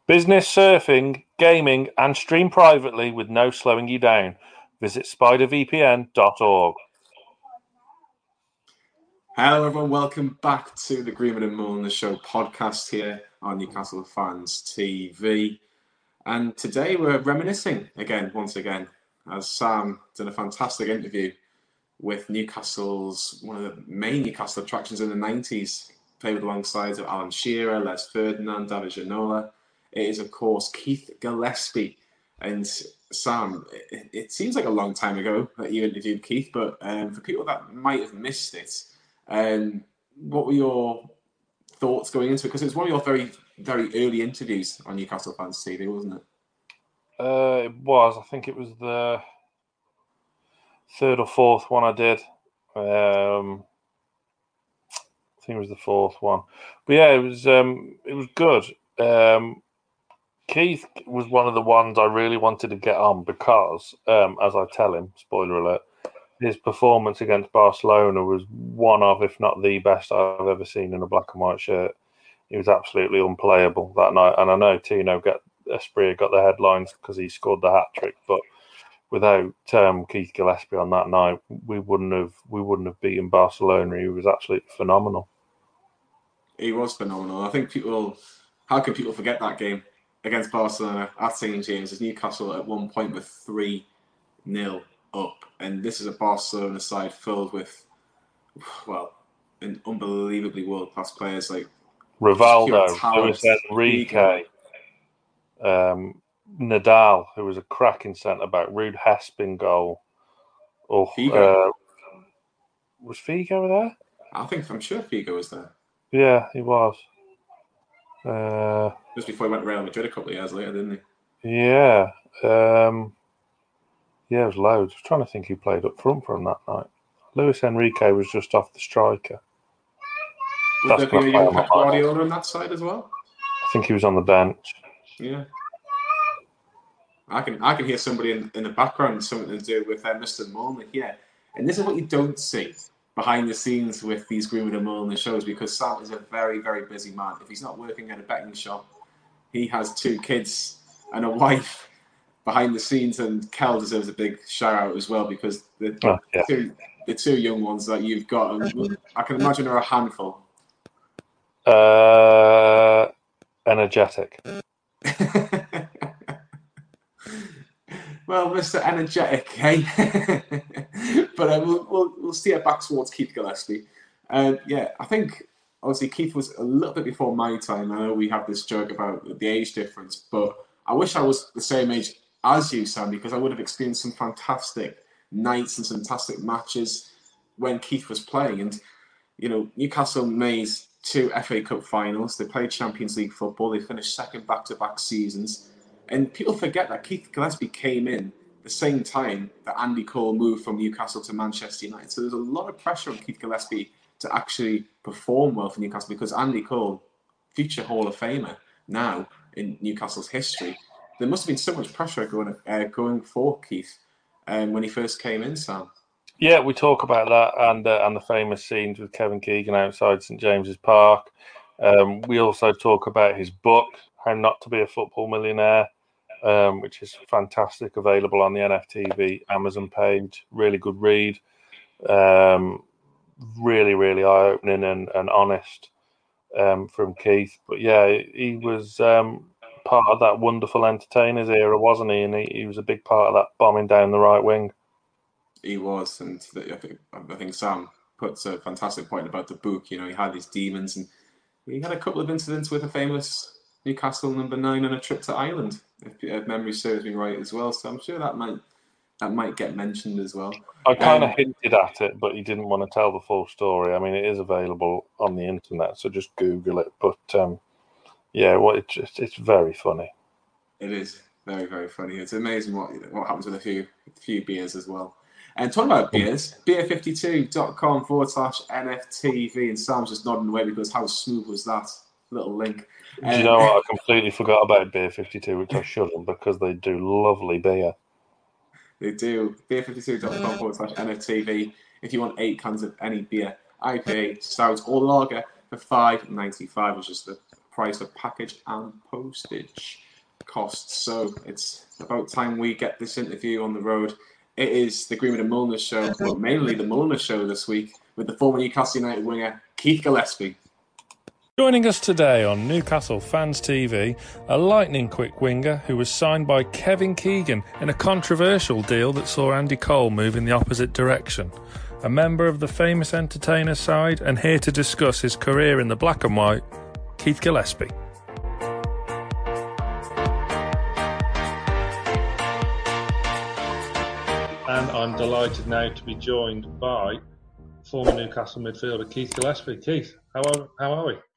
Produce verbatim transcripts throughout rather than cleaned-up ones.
Business, surfing, gaming, and stream privately with no slowing you down. Visit spider v p n dot org. Hello, everyone. Welcome back to the Greenwood and Mulliner Show podcast here on Newcastle Fans T V. And today we're reminiscing again, once again, as Sam did a fantastic interview with Newcastle's, one of the main Newcastle attractions in the nineties, played alongside of Alan Shearer, Les Ferdinand, David Ginola. It is, of course, Keith Gillespie. And Sam, it, it seems like a long time ago that you interviewed Keith, but um, for people that might have missed it, um, what were your thoughts going into it? Because it was one of your very, very early interviews on Newcastle Fans T V, wasn't it? Uh, it was. I think it was the third or fourth one I did. Um, I think it was the fourth one. But yeah, it was. Um, it was good. Um, Keith was one of the ones I really wanted to get on because, um, as I tell him, spoiler alert, his performance against Barcelona was one of, if not the best I've ever seen in a black and white shirt. He was absolutely unplayable that night. And I know Tino got Esprit got the headlines because he scored the hat trick, but without um, Keith Gillespie on that night, we wouldn't have we wouldn't have beaten Barcelona. He was absolutely phenomenal. He was phenomenal. I think people, how can people forget that game against Barcelona at Saint James's? Newcastle at one point were three nil up, and this is a Barcelona side filled with, well, an unbelievably world-class players like Rivaldo, Luis Enrique, um, Nadal, who was a cracking centre back, Ruud Hespin goal. Oh, Figo. Uh, was Figo there? I think I'm sure Figo was there. Yeah, he was. Uh, Just before he went to Real Madrid a couple of years later, didn't he? Yeah. Um, yeah, it was loads. I was trying to think who played up front for him that night. Luis Enrique was just off the striker. Would there be a young Pep Guardiola on that side as well? I think he was on the bench. Yeah. I can I can hear somebody in, in the background, something to do with uh, Mister Mulliner here. And this is what you don't see behind the scenes with these Greenwood and Mulliner shows, because Sam is a very, very busy man. If he's not working at a betting shop, he has two kids and a wife behind the scenes, and Kel deserves a big shout out as well, because the, Oh, yeah. two, the two young ones that you've got, I can imagine are a handful. Uh, energetic. Well, Mister Energetic, hey? But uh, we'll, we'll, we'll steer back towards Keith Gillespie. Uh, yeah, I think, obviously, Keith was a little bit before my time. I know we have this joke about the age difference, but I wish I was the same age as you, Sam, because I would have experienced some fantastic nights and some fantastic matches when Keith was playing. And, you know, Newcastle made two F A Cup finals. They played Champions League football. They finished second back-to-back seasons. And people forget that Keith Gillespie came in the same time that Andy Cole moved from Newcastle to Manchester United. So there's a lot of pressure on Keith Gillespie to actually perform well for Newcastle, because Andy Cole, future Hall of Famer now in Newcastle's history, there must have been so much pressure going uh, going for Keith um, when he first came in, Sam. Yeah, we talk about that and uh, and the famous scenes with Kevin Keegan outside St James's Park. Um, we also talk about his book, How Not to Be a Football Millionaire, um, which is fantastic, available on the N F T V Amazon page. Really good read. Um, really, really eye-opening and, and honest um, from Keith. But yeah, he was um, part of that wonderful entertainers era, wasn't he? And he, he was a big part of that bombing down the right wing. He was, and I think, I think Sam puts a fantastic point about the book. You know, he had his demons, and he had a couple of incidents with a famous Newcastle number nine on a trip to Ireland, if, if memory serves me right as well. So I'm sure that might that might get mentioned as well. I kind of Um, hinted at it, but he didn't want to tell the full story. I mean, it is available on the internet, so just Google it. But um, yeah, well, it's just, it's very funny. It is very, very funny. It's amazing what what happens with a few a few beers as well. And talking about beers, beer fifty-two dot com forward slash N F T V. And Sam's just nodding away because how smooth was that little link? Um, do you know what? I completely forgot about Beer fifty-two, which I shouldn't, because they do lovely beer. They do. beer fifty-two dot com forward slash N F T V. If you want eight cans of any beer, I P A, stout, or lager for five ninety-five, which is the price of package and postage costs. So it's about time we get this interview on the road. It is the Greenwood and Mulliner show, but mainly the Mulliner show this week with the former Newcastle United winger Keith Gillespie. Joining us today on Newcastle Fans T V, a lightning-quick winger who was signed by Kevin Keegan in a controversial deal that saw Andy Cole move in the opposite direction. A member of the famous entertainer side, and here to discuss his career in the black and white, Keith Gillespie. And I'm delighted now to be joined by former Newcastle midfielder Keith Gillespie. Keith, how are, how are we?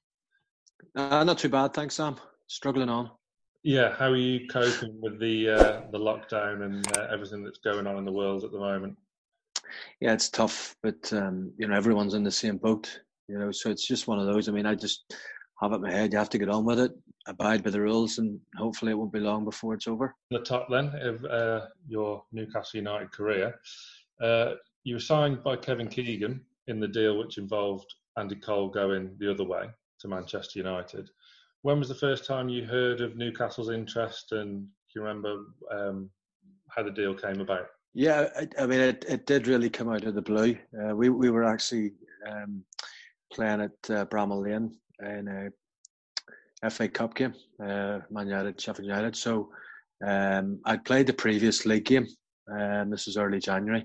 Uh, not too bad, thanks, Sam. Struggling on. Yeah, how are you coping with the uh, the lockdown and uh, everything that's going on in the world at the moment? Yeah, it's tough, but um, you know, everyone's in the same boat. You know, so it's just one of those. I mean, I just have it in my head. You have to get on with it, abide by the rules, and hopefully it won't be long before it's over. The top then of uh, your Newcastle United career, uh, you were signed by Kevin Keegan in the deal which involved Andy Cole going the other way to Manchester United. When was the first time you heard of Newcastle's interest, and do you remember um, how the deal came about? Yeah, I, I mean, it, it did really come out of the blue. Uh, we we were actually um, playing at uh, Bramall Lane in a F A Cup game, uh, Man United, Sheffield United. So um, I'd played the previous league game, and this was early January,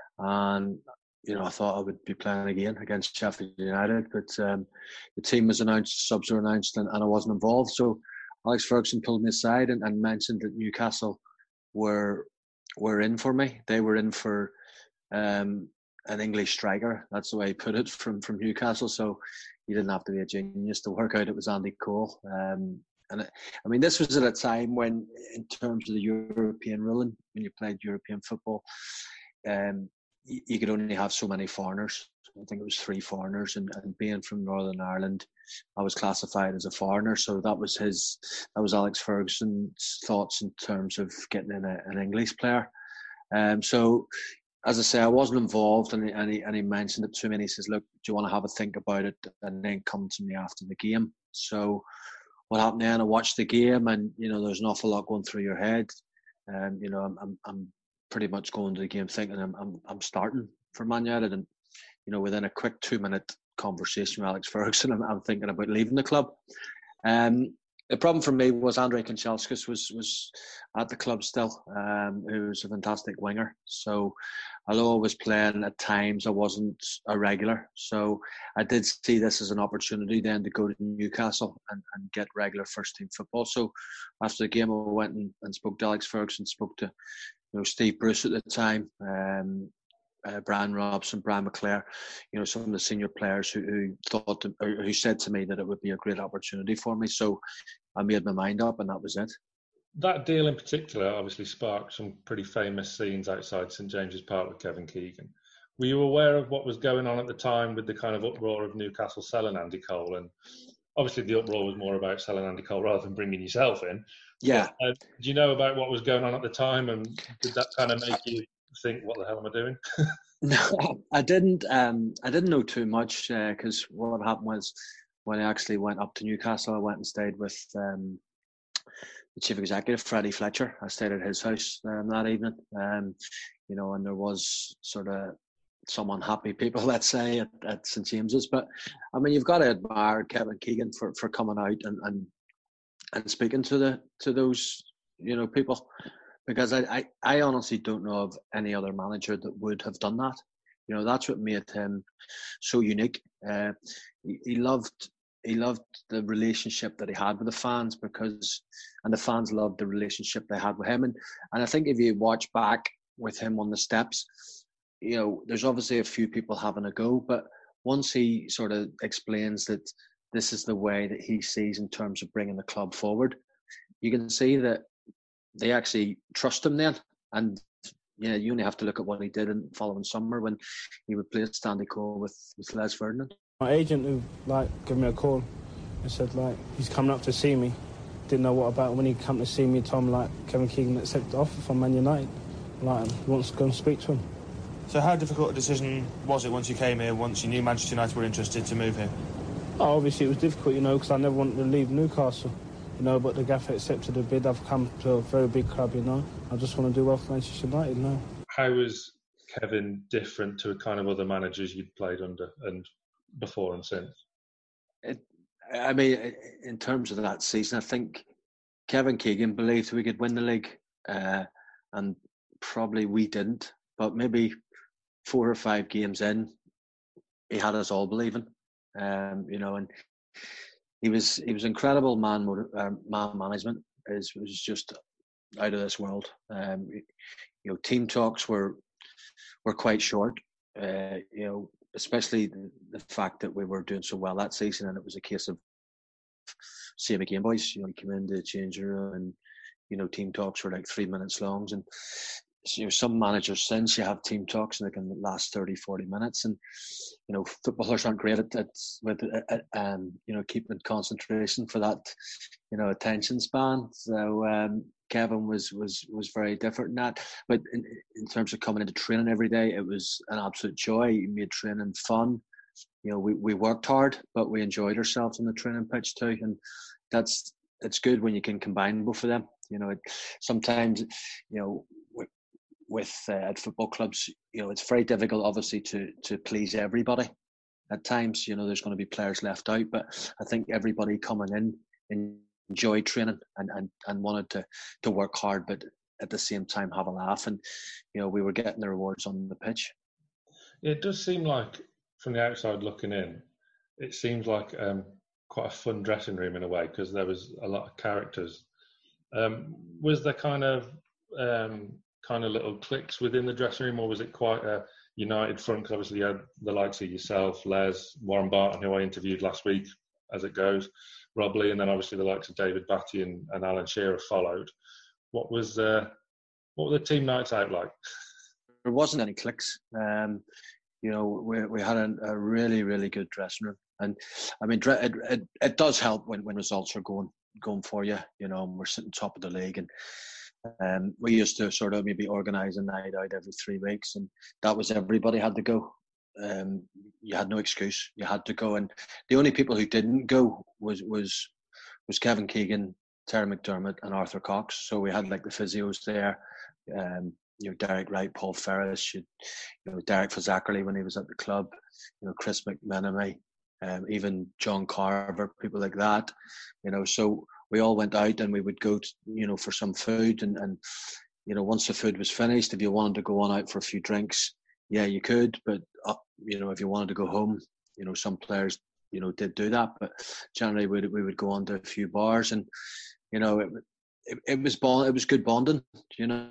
and you know, I thought I would be playing again against Sheffield United, but um, the team was announced, subs were announced, and, and I wasn't involved. So Alex Ferguson pulled me aside and, and mentioned that Newcastle were were in for me. They were in for um, an English striker. That's the way he put it from from Newcastle. So you didn't have to be a genius to work out it was Andy Cole. Um, and it, I mean, this was at a time when, in terms of the European ruling, when you played European football, um, you could only have so many foreigners. I think it was three foreigners, and, and being from Northern Ireland, I was classified as a foreigner. So that was his, that was Alex Ferguson's thoughts in terms of getting in a, an English player. Um, so, as I say, I wasn't involved, and he, and, he, and he mentioned it to me, and he says, look, do you want to have a think about it, and then come to me after the game? So what happened then, I watched the game, and, you know, there's an awful lot going through your head. Um, you know, I'm, I'm, I'm pretty much going to the game thinking I'm I'm, I'm starting for Man United, and you know, within a quick two minute conversation with Alex Ferguson, I'm, I'm thinking about leaving the club. Um, the problem for me was Andrei Kanchelskis was was at the club still, um, who was a fantastic winger. So although I was playing at times, I wasn't a regular. So I did see this as an opportunity then to go to Newcastle and, and get regular first team football. So after the game, I went and, and spoke to Alex Ferguson, spoke to you know Steve Bruce at the time, um, uh, Brian Robson, Brian McClare, you know, some of the senior players who, who thought to, or who said to me that it would be a great opportunity for me. So I made my mind up, and that was it. That deal in particular obviously sparked some pretty famous scenes outside St James's Park with Kevin Keegan. Were you aware of what was going on at the time with the kind of uproar of Newcastle selling Andy Cole? And obviously the uproar was more about selling Andy Cole rather than bringing yourself in. Yeah. But, uh, do you know about what was going on at the time, and did that kind of make you think, what the hell am I doing? No, I didn't. Um, I didn't know too much because uh, what happened was when I actually went up to Newcastle, I went and stayed with um, the chief executive, Freddie Fletcher. I stayed at his house um, that evening, um, you know, and there was sort of some unhappy people, let's say, at, at St James's. But I mean, you've got to admire Kevin Keegan for, for coming out and, and and speaking to the to those you know people, because I, I, I honestly don't know of any other manager that would have done that. You know, that's what made him so unique. Uh, he, he loved he loved the relationship that he had with the fans, because and the fans loved the relationship they had with him. And and I think if you watch back with him on the steps, you know, there's obviously a few people having a go, but once he sort of explains that this is the way that he sees in terms of bringing the club forward, you can see that they actually trust him then. And yeah, you only have to look at what he did in the following summer when he replaced Andy Cole with, with Les Ferdinand. My agent who like gave me a call and said like he's coming up to see me. Didn't know what about. When he came to see me, told me like Kevin Keegan accepted the offer from Man United. Like he wants to go and speak to him. So how difficult a decision was it once you came here, once you knew Manchester United were interested, to move here? Oh, obviously it was difficult, you know, because I never wanted to leave Newcastle, you know, but the gaffer accepted the bid. I've come to a very big club, you know. I just want to do well for Manchester United now. How was Kevin different to kind of other managers you'd played under and before and since? It, I mean, in terms of that season, I think Kevin Keegan believed we could win the league, uh, and probably we didn't. But maybe four or five games in, he had us all believing, um, you know. And he was he was incredible man uh, man management. It was just out of this world. Um, you know, team talks were were quite short. Uh, you know, especially the, the fact that we were doing so well that season, and it was a case of same again, boys. You know, you come into the changing room, and you know, team talks were like three minutes long, and you know, some managers since you have team talks and they can last thirty, forty minutes, and you know, footballers aren't great at, at with at, um, you know, keeping concentration for that, you know, attention span. So um, Kevin was was was very different in that. But in, in terms of coming into training every day, it was an absolute joy. He made training fun. You know, we, we worked hard, but we enjoyed ourselves on the training pitch too, and that's it's good when you can combine both of them. You know, it, sometimes, you know, with, with uh, at football clubs, you know, it's very difficult, obviously, to to please everybody. At times, you know, there's going to be players left out, but I think everybody coming in enjoyed training and, and, and wanted to to work hard, but at the same time have a laugh, and you know, we were getting the rewards on the pitch. It does seem like, from the outside looking in, it seems like um, quite a fun dressing room in a way, because there was a lot of characters. Um, was there kind of um, kind of little cliques within the dressing room, or was it quite a united front? Because obviously you had the likes of yourself, Les, Warren Barton, who I interviewed last week, as it goes, Rob Lee, and then obviously the likes of David Batty and, and Alan Shearer followed. What was uh, what were the team nights out like? There wasn't any cliques. Um, you know, we we had a, a really really good dressing room, and I mean, it, it it does help when, when results are going going for you. You know, and we're sitting top of the league, and um, we used to sort of maybe organise a night out every three weeks, and that was everybody had to go. Um, you had no excuse; you had to go, and the only people who didn't go was was was Kevin Keegan, Terry McDermott, and Arthur Cox. So we had like the physios there. Um, you know, Derek Wright, Paul Ferris, you, you know, Derek Fazakerley when he was at the club, you know, Chris McMenemy, um, even John Carver, people like that, you know. So we all went out and we would go, to, you know, for some food, and, and you know, once the food was finished, if you wanted to go on out for a few drinks, yeah, you could. But uh, you know, if you wanted to go home, you know, some players, you know, did do that. But generally, we we would go on to a few bars, and you know, it it, it was bond, it was good bonding, you know.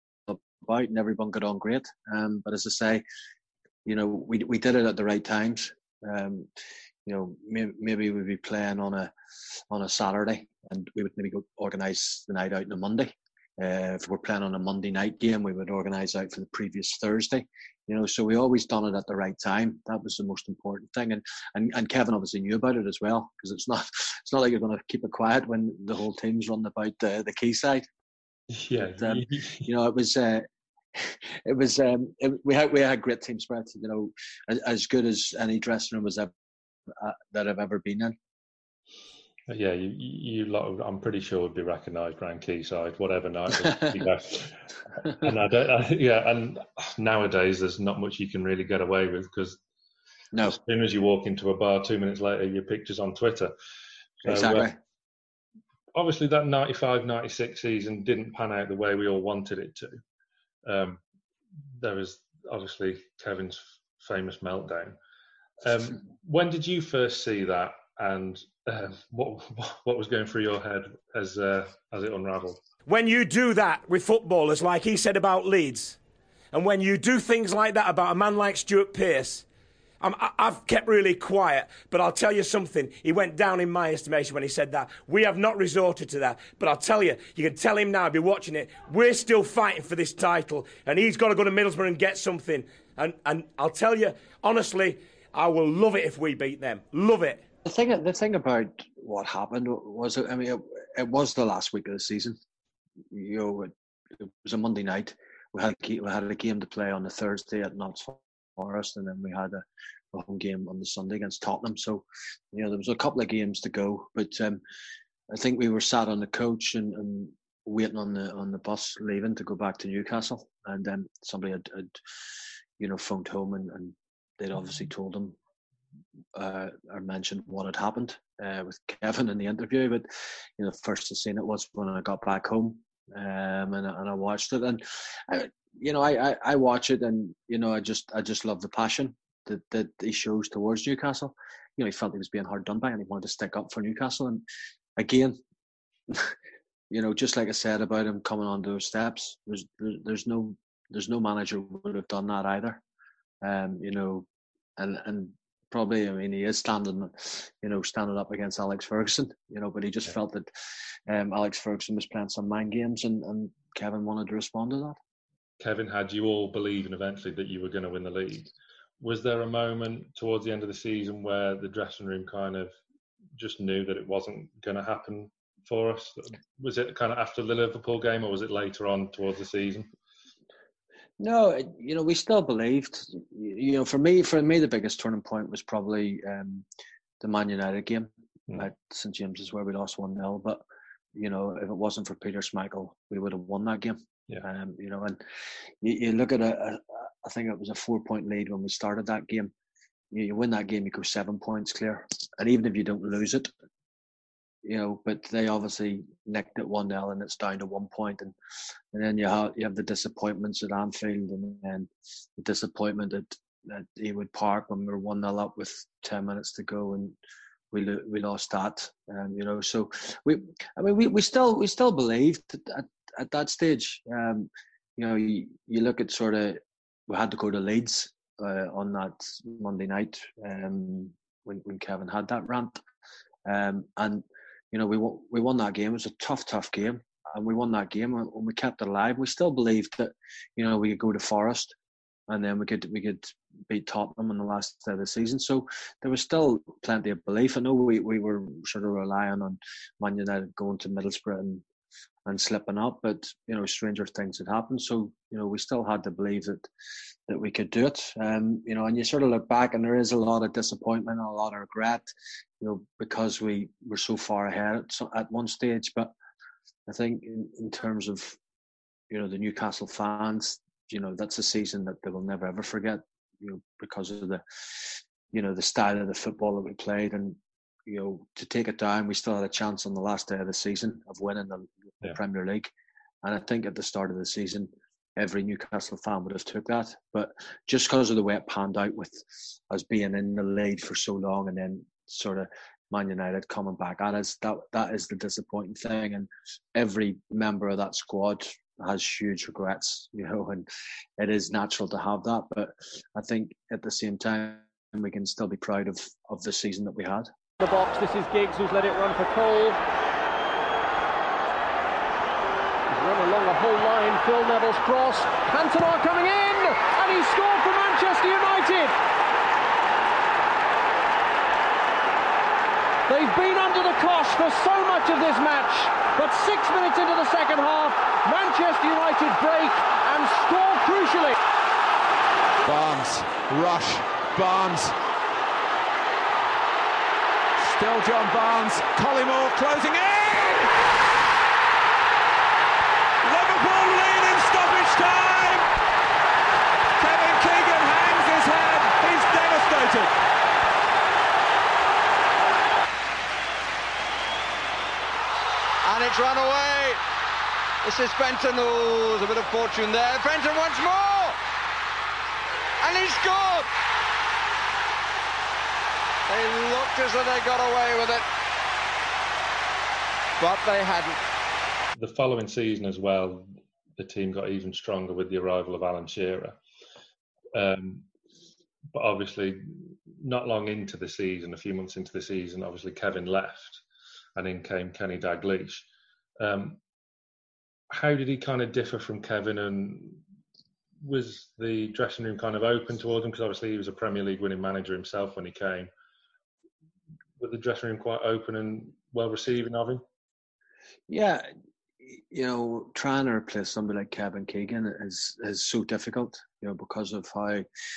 About and everyone got on great, um, but as I say, you know, we we did it at the right times. Um, you know, maybe, maybe we'd be playing on a on a Saturday, and we would maybe go organise the night out on a Monday. Uh, if we're playing on a Monday night game, we would organise out for the previous Thursday. You know, so we always done it at the right time. That was the most important thing, and and, and Kevin obviously knew about it as well, because it's not it's not like you're going to keep it quiet when the whole team's running about the the quayside. Yeah, but, um, you know, it was. Uh, It was um, it, we had we had great team spirit, you know, as, as good as any dressing room was ever, uh, that I've ever been in. Yeah, you, you lot, I'm pretty sure would be recognised around Quayside, whatever night. You know. And I don't, I, yeah, and nowadays there's not much you can really get away with, because no. as soon as you walk into a bar, two minutes later, your picture's on Twitter. So, exactly. Uh, obviously, that ninety-five ninety-six season didn't pan out the way we all wanted it to. Um, there was obviously Kevin's famous meltdown. Um, when did you first see that, and uh, what what was going through your head as uh, as it unravelled? When you do that with footballers, like he said about Leeds, and when you do things like that about a man like Stuart Pearce, I'm, I've kept really quiet, but I'll tell you something. He went down in my estimation when he said that. We have not resorted to that, but I'll tell you, you can tell him now, be watching it, we're still fighting for this title, and he's got to go to Middlesbrough and get something. And, and I'll tell you, honestly, I will love it if we beat them. Love it. The thing, the thing about what happened was, I mean, it, it was the last week of the season. You know, it, it was a Monday night. We had we had a game to play on the Thursday at Notts Forest, and then we had a a home game on the Sunday against Tottenham. So, you know, there was a couple of games to go, but um, I think we were sat on the coach and, and waiting on the on the bus leaving to go back to Newcastle, and then somebody had, had you know, phoned home and, and they'd obviously told them uh, or mentioned what had happened uh, with Kevin in the interview. But you know, first to seen it was when I got back home, um, and and I watched it, and I, you know, I, I I watch it, and you know, I just I just love the passion that that he shows towards Newcastle. You know, he felt he was being hard done by, and he wanted to stick up for Newcastle, and again. You know, just like I said about him coming onto those steps, there's there's no there's no manager would have done that either. Um, you know, and and probably, I mean, he is standing, you know, standing up against Alex Ferguson. You know, but he just yeah. felt that um, Alex Ferguson was playing some mind games, and, and Kevin wanted to respond to that. Kevin had you all believing eventually that you were going to win the league. Was there a moment towards the end of the season where the dressing room kind of just knew that it wasn't going to happen for us? Was it kind of after the Liverpool game, or was it later on towards the season? No, you know, we still believed. You know, for me, for me, the biggest turning point was probably um, the Man United game mm. at St James's, where we lost one nil. But you know, if it wasn't for Peter Schmeichel, we would have won that game. Yeah. Um, you know, and you, you look at a, a, I think it was a four-point lead when we started that game. You, you win that game, you go seven points clear, and even if you don't lose it. You know, but they obviously nicked it one nil, and it's down to one point, and and then you have you have the disappointments at Anfield, and then the disappointment at, at Ewood Park when we were one nil up with ten minutes to go, and we we lost that, and you know, so we I mean we, we still we still believed at at that stage. Um, you know, you, you look at sort of we had to go to Leeds uh, on that Monday night um, when when Kevin had that rant, um, and. You know, we won, we won that game. It was a tough, tough game. And we won that game and we kept it alive. We still believed that, you know, we could go to Forest and then we could we could beat Tottenham in the last day of the season. So there was still plenty of belief. I know we, we were sort of relying on Man United going to Middlesbrough and, and slipping up, but, you know, stranger things had happened. So, you know, we still had to believe that that we could do it. Um, you know, and you sort of look back and there is a lot of disappointment and a lot of regret, you know, because we were so far ahead at, at one stage. But I think in, in terms of, you know, the Newcastle fans, you know, that's a season that they will never ever forget, you know, because of the, you know, the style of the football that we played. And, you know, to take it down, we still had a chance on the last day of the season of winning the, the yeah. Premier League. And I think at the start of the season, every Newcastle fan would have took that. But just because of the way it panned out with us being in the lead for so long and then sort of Man United coming back at us, that, that is the disappointing thing. And every member of that squad has huge regrets, you know, and it is natural to have that. But I think at the same time, we can still be proud of, of the season that we had. The box, this is Giggs who's let it run for Cole. Run along the whole line, Phil Neville's cross, Cantona coming in, and he scored for Manchester United. They've been under the cosh for so much of this match, but six minutes into the second half, Manchester United break and score crucially. Barnes, rush, Barnes. Still John Barnes, Collymore closing in! Liverpool lead in stoppage time! Kevin Keegan hangs his head, he's devastated. And it's run away. This is Benton. Oh, there's a bit of fortune there. Benton once more! And he scored! They looked as though they got away with it. But they hadn't. The following season as well, the team got even stronger with the arrival of Alan Shearer. Um, but obviously, not long into the season, a few months into the season, obviously Kevin left and in came Kenny Dalglish. Um, how did he kind of differ from Kevin, and was the dressing room kind of open towards him? Because obviously he was a Premier League winning manager himself when he came. Was the dressing room quite open and well receiving of him? Yeah, you know, trying to replace somebody like Kevin Keegan is is so difficult, you know, because of how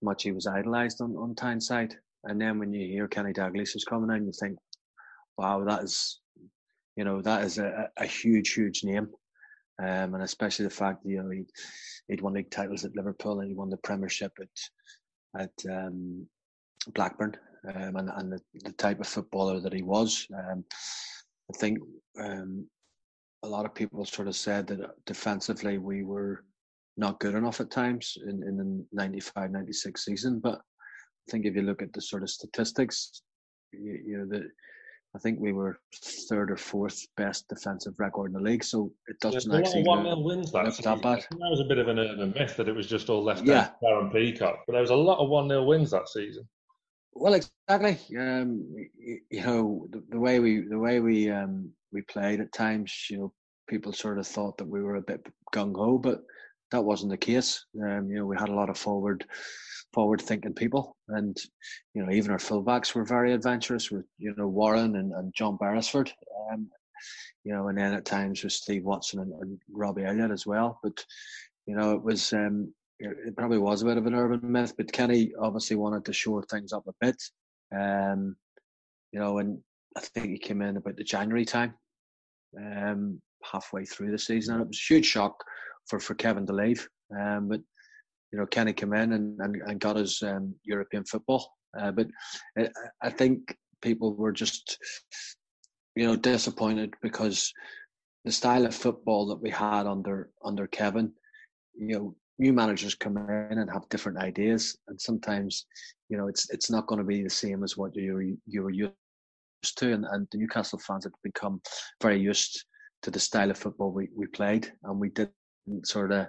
much he was idolised on, on Tyneside. And then when you hear Kenny Dalglish is coming in, you think, wow, that is, you know, that is a, a huge, huge name. Um, and especially the fact that, you know, he, he'd won league titles at Liverpool and he won the Premiership at, at um, Blackburn. Um, and and the, the type of footballer that he was. Um, I think um, a lot of people sort of said that defensively we were not good enough at times in, in the ninety-five ninety-six season. But I think if you look at the sort of statistics, you, you know, the, I think we were third or fourth best defensive record in the league. So it doesn't There's actually a lot of look, one nil wins that look season. that bad. That was a bit of an urban myth that it was just all left Yeah. down to Darren Peacock. But there was a lot of one nil wins that season. Well, exactly. Um, you, you know, the, the way we the way we um, we played at times, you know, people sort of thought that we were a bit gung ho, but that wasn't the case. Um, you know, we had a lot of forward forward thinking people, and you know, even our fullbacks were very adventurous. With you know Warren and, and John Beresford, um, you know, and then at times with Steve Watson and, and Robbie Elliott as well. But you know, it was. Um, It probably was a bit of an urban myth, but Kenny obviously wanted to shore things up a bit. Um, you know, and I think he came in about the January time, um, halfway through the season, and it was a huge shock for, for Kevin to leave. Um, but you know, Kenny came in and, and, and got his um, European football. Uh, but I, I think people were just, you know, disappointed because the style of football that we had under under Kevin, you know. New managers come in and have different ideas, and sometimes, you know, it's it's not going to be the same as what you were you were used to, and, and the Newcastle fans had become very used to the style of football we, we played, and we didn't sort of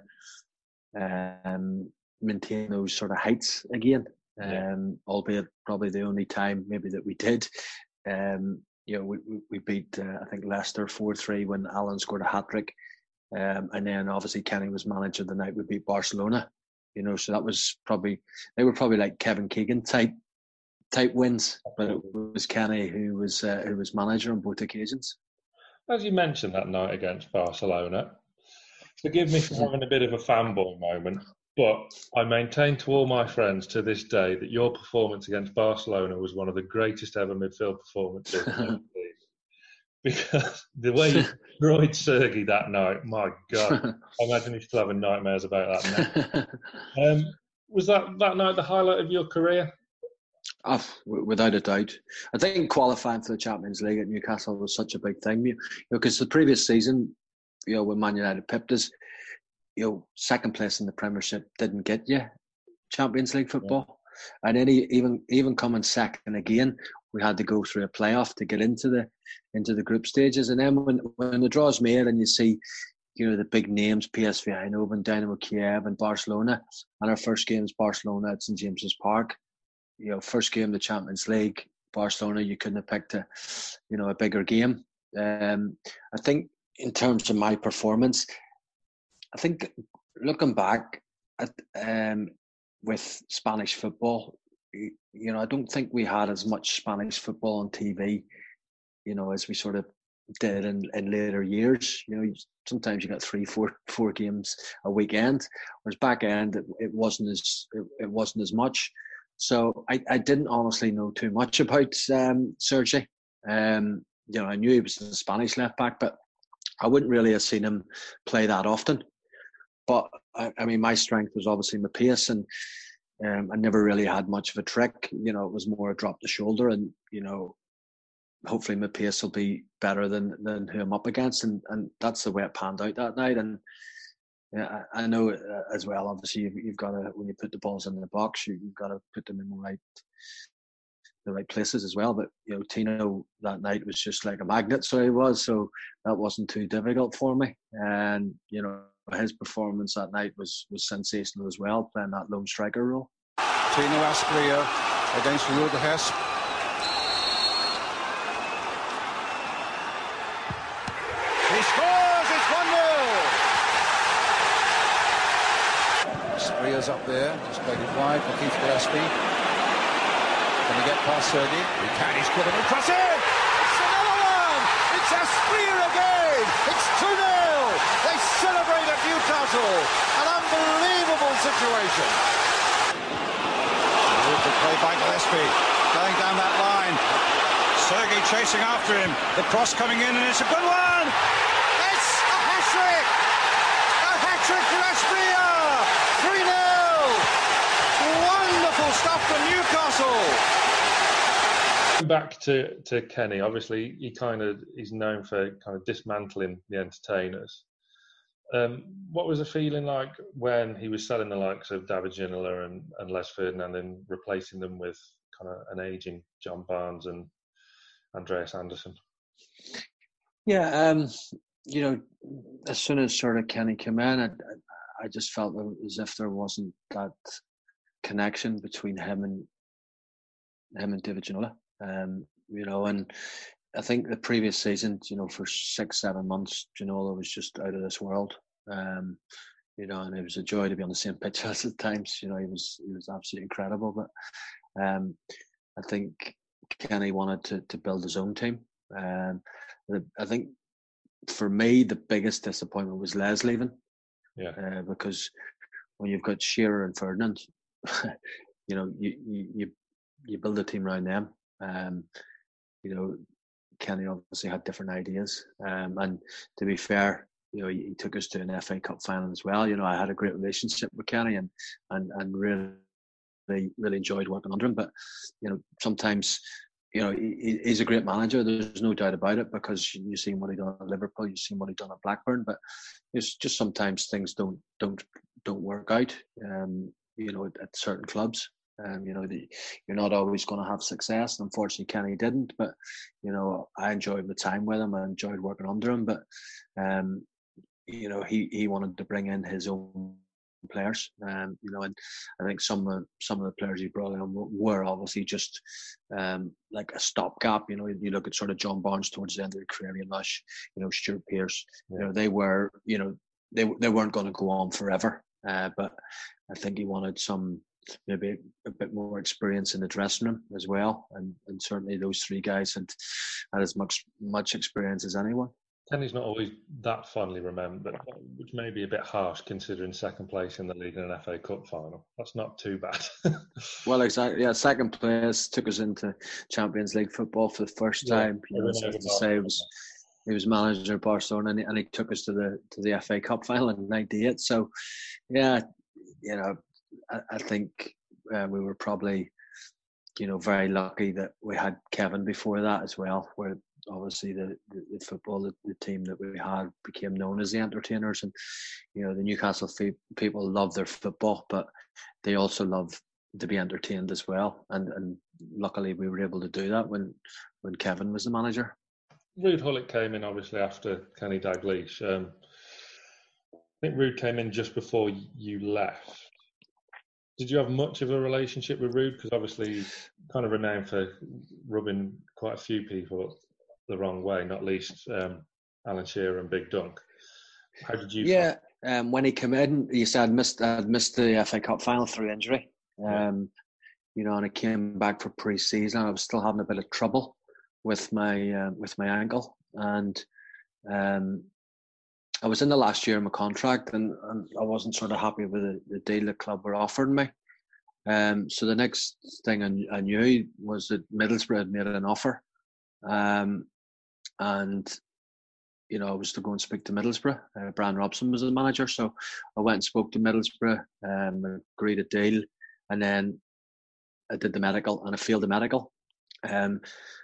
um, maintain those sort of heights again. Yeah. Um, albeit probably the only time maybe that we did. Um, you know, we we beat uh, I think Leicester four three when Alan scored a hat trick. Um, and then obviously Kenny was manager the night we beat Barcelona, you know, so that was probably, they were probably like Kevin Keegan type type wins, but it was Kenny who was uh, who was manager on both occasions. As you mentioned that night against Barcelona, forgive me for having a bit of a fanboy moment, but I maintain to all my friends to this day that your performance against Barcelona was one of the greatest ever midfield performances. Because the way you destroyed Sergei that night, my God, I imagine he's still having nightmares about that now. Um, was that, that night the highlight of your career? Oh, without a doubt. I think qualifying for the Champions League at Newcastle was such a big thing. You know, because the previous season, you know, when Man United pipped us, you know, second place in the Premiership didn't get you Champions League football. Yeah. And then even even coming second again, we had to go through a playoff to get into the into the group stages. And then when when the draw's made and you see, you know, the big names, P S V Eindhoven, Dynamo Kiev and Barcelona, and our first game is Barcelona at Saint James's Park. You know, first game of the Champions League, Barcelona, you couldn't have picked a, you know, a bigger game. Um, I think in terms of my performance, I think looking back at um, with Spanish football, you, you know, I don't think we had as much Spanish football on T V, you know, as we sort of did in, in later years. You know, sometimes you got three, four, four games a weekend, whereas back end it, it wasn't as it, it wasn't as much. So I, I didn't honestly know too much about um, Sergi. Um, you know, I knew he was a Spanish left back, but I wouldn't really have seen him play that often. But I, I mean, my strength was obviously my pace, and um, I never really had much of a trick. You know, it was more a drop the shoulder, and you know, hopefully my pace will be better than than who I'm up against, and and that's the way it panned out that night. And yeah, I, I know uh, as well. Obviously, you've, you've got to, when you put the balls in the box, you, you've got to put them in the right the right places as well. But you know, Tino that night was just like a magnet, so he was. So that wasn't too difficult for me, and you know, his performance that night was was sensational as well, playing that lone striker role. Tino Asprilla against Ruud Hesp. He scores! It's one nil! Asprilla's up there, just played it wide for Keith Gillespie. Can he get past Sergi? He can, he's good and across it! It's another one! It's Asprilla again! It's two nil! They celebrate at Newcastle! An unbelievable situation! Played by Gillespie, going down that line. Sergei chasing after him. The cross coming in, and it's a good one. It's a hat-trick. A hat-trick for Asprilla. three nil. Wonderful stuff from Newcastle. Back to, to Kenny, obviously he kind of he's known for kind of dismantling the entertainers. Um, what was the feeling like when he was selling the likes of David Ginola and, and Les Ferdinand and replacing them with kind of an ageing John Barnes and Andreas Anderson? Yeah, um, you know, as soon as sort of Kenny came in, I, I just felt as if there wasn't that connection between him and him and David Ginola. Um, you know, and I think the previous season, you know, for six, seven months, Ginola was just out of this world. Um, you know, and it was a joy to be on the same pitch as at times. You know, he was he was absolutely incredible. But um, I think Kenny wanted to to build his own team. Um, I think for me the biggest disappointment was Les leaving. Yeah. Uh, because when you've got Shearer and Ferdinand, you know, you you you, you build a team around them. Um, you know, Kenny obviously had different ideas, um, and to be fair, you know, he, he took us to an F A Cup final as well. You know, I had a great relationship with Kenny, and and and really really enjoyed working under him. But you know, sometimes, you know, he, he's a great manager. There's no doubt about it, because you've seen what he done at Liverpool, you've seen what he done at Blackburn. But it's just sometimes things don't don't don't work out. Um, you know, at, at certain clubs. Um, you know, the, you're not always going to have success. And unfortunately, Kenny didn't. But, you know, I enjoyed the time with him. I enjoyed working under him. But, um, you know, he, he wanted to bring in his own players. Um, you know, and I think some of, some of the players he brought in were obviously just um, like a stopgap. You know, you look at sort of John Barnes towards the end of the career, Ian Lush, you know, Stuart Pearce. Yeah. You know, they were, you know, they they weren't going to go on forever. Uh, but I think he wanted some, maybe a bit more experience in the dressing room as well, and, and certainly those three guys had had as much much experience as anyone. Kenny's not always that fondly remembered, which may be a bit harsh considering second place in the league in an F A Cup final. That's not too bad. Well, exactly. Yeah, second place took us into Champions League football for the first time. Yeah, you know, so to say, it was he was manager of Barcelona, and he, and he took us to the to the F A Cup final in ninety-eight. So, yeah, you know. I, I think uh, we were probably, you know, very lucky that we had Kevin before that as well, where obviously the, the, the football, the, the team that we had became known as the entertainers. And, you know, the Newcastle fe- people love their football, but they also love to be entertained as well. And and luckily we were able to do that when, when Kevin was the manager. Ruud Gullit came in obviously after Kenny Dalglish. Um, I think Ruud came in just before you left. Did you have much of a relationship with Ruud? Because obviously he's kind of renowned for rubbing quite a few people the wrong way, not least um, Alan Shearer and Big Dunk. How did you? Yeah, um, when he came in, he said I'd missed, I'd missed the F A Cup final through injury. Um, yeah. You know, and I came back for pre-season. I was still having a bit of trouble with my uh, with my ankle, and um, I was in the last year of my contract, and, and I wasn't sort of happy with the, the deal the club were offering me. Um, so the next thing I, I knew was that Middlesbrough had made an offer, um, and you know I was to go and speak to Middlesbrough. Uh, Brian Robson was the manager, so I went and spoke to Middlesbrough, um, agreed a deal, and then I did the medical, and I failed the medical. Um,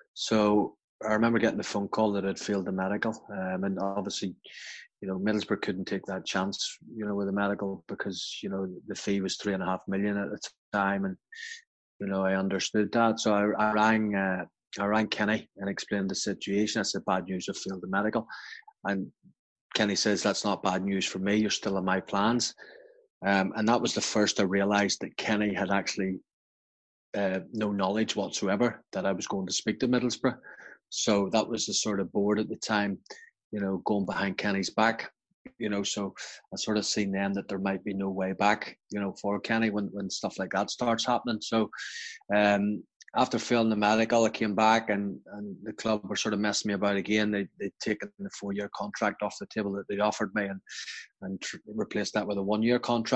so I remember getting the phone call that I'd failed the medical, um, and obviously, you know, Middlesbrough couldn't take that chance, you know, with the medical because, you know, the fee was three and a half million at the time. And, you know, I understood that. So I, I rang, uh, I rang Kenny and explained the situation. I said, bad news, I failed the medical. And Kenny says, that's not bad news for me. You're still in my plans. Um, and that was the first I realised that Kenny had actually uh, no knowledge whatsoever that I was going to speak to Middlesbrough. So that was the sort of board at the time, you know, going behind Kenny's back, you know, so I sort of seen then that there might be no way back, you know, for Kenny when, when stuff like that starts happening. So um, after failing the medical, I came back and, and the club were sort of messing me about again. They, they'd taken the four-year contract off the table that they offered me and, and tr- replaced that with a one-year contract.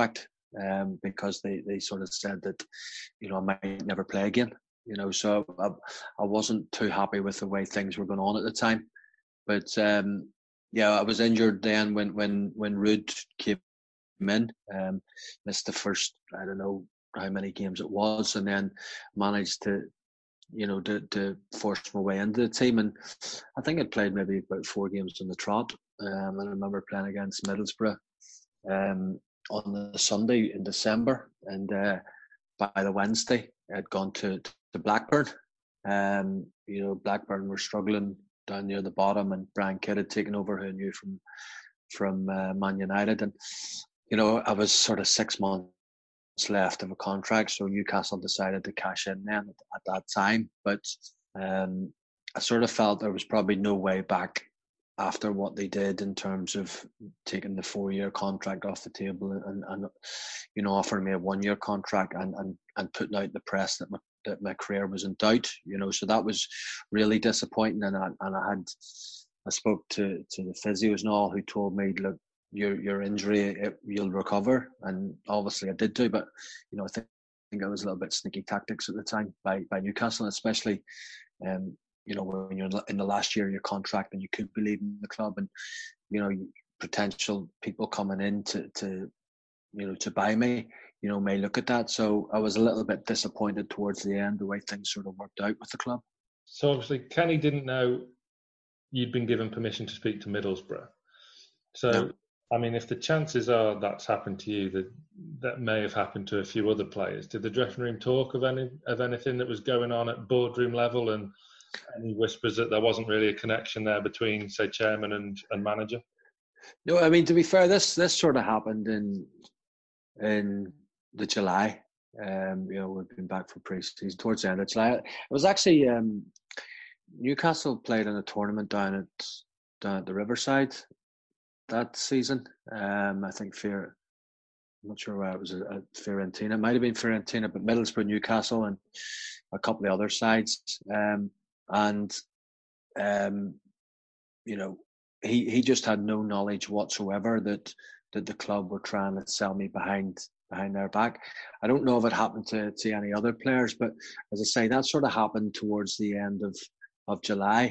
um, because they, they sort of said that, you know, I might never play again. You know, so I, I wasn't too happy with the way things were going on at the time. But um, yeah, I was injured then when when when Ruud came in. Um, missed the first, I don't know how many games it was, and then managed to, you know, to, to force my way into the team. And I think I played maybe about four games on the trot. Um, and I remember playing against Middlesbrough um, on the Sunday in December, and uh, by the Wednesday I'd gone to, to Blackburn. Um, you know, Blackburn were struggling down near the bottom, and Brian Kidd had taken over, who I knew from from uh, Man United. And you know, I was sort of six months left of a contract, so Newcastle decided to cash in then at, at that time. But um, I sort of felt there was probably no way back after what they did in terms of taking the four-year contract off the table and, and you know, offering me a one-year contract and, and, and putting out the press that my, that my career was in doubt. You know, so that was really disappointing. And I, and I had I spoke to to the physios and all, who told me, look, your your injury, it, you'll recover, and obviously I did do. But you know, I think, I think it was a little bit sneaky tactics at the time by by Newcastle, especially um, you know, when you're in the last year of your contract and you could be leaving the club, and you know, potential people coming in to to you know to buy me, you know, may look at that. So I was a little bit disappointed towards the end the way things sort of worked out with the club. So obviously Kenny didn't know you'd been given permission to speak to Middlesbrough. So. No. I mean, if the chances are that's happened to you, that that may have happened to a few other players. Did the dressing room talk of any of anything that was going on at boardroom level, and any whispers that there wasn't really a connection there between, say, chairman and, and manager? No, I mean, to be fair, this this sort of happened in in the July. Um, you know, we've been back for pre-season towards the end of July. It was actually um, Newcastle played in a tournament down at down at the Riverside that season. Um, I think Fear, I'm not sure where it was at Fiorentina. It might have been Fiorentina, but Middlesbrough, Newcastle, and a couple of other sides. Um, and um, you know, he he just had no knowledge whatsoever that that the club were trying to sell me behind behind their back. I don't know if it happened to to any other players, but as I say, that sort of happened towards the end of of July.